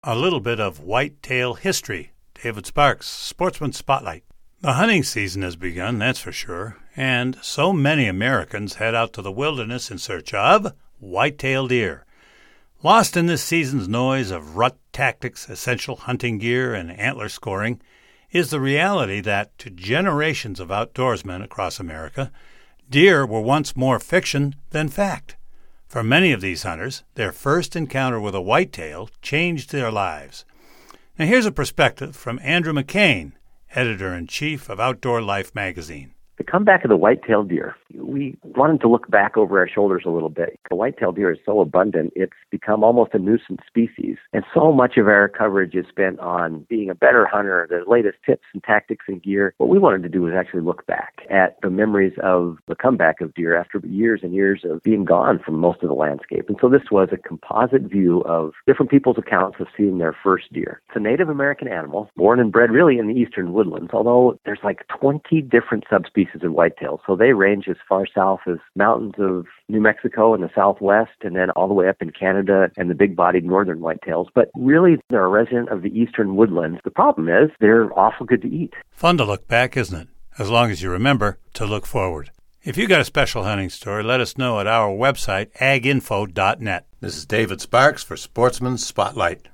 A little bit of whitetail history. David Sparks, Sportsman Spotlight. The hunting season has begun, that's for sure, and so many Americans head out to the wilderness in search of whitetail deer. Lost in this season's noise of rut tactics, essential hunting gear, and antler scoring is the reality that, to generations of outdoorsmen across America, deer were once more fiction than fact. For many of these hunters, their first encounter with a whitetail changed their lives. Now here's a perspective from Andrew McCain, editor-in-chief of Outdoor Life magazine. The comeback of the white-tailed deer. We wanted to look back over our shoulders a little bit. The white-tailed deer is so abundant, it's become almost a nuisance species. And so much of our coverage is spent on being a better hunter, the latest tips and tactics and gear. What we wanted to do was actually look back at the memories of the comeback of deer after years and years of being gone from most of the landscape. And so this was a composite view of different people's accounts of seeing their first deer. It's a Native American animal, born and bred really in the eastern woodlands, although there's like 20 different subspecies of whitetails. So they range as far south as mountains of New Mexico in the southwest, and then all the way up in Canada and the big-bodied northern whitetails. But really, they're a resident of the eastern woodlands. The problem is they're awful good to eat. Fun to look back, isn't it? As long as you remember to look forward. If you got a special hunting story, let us know at our website, aginfo.net. This is David Sparks for Sportsman Spotlight.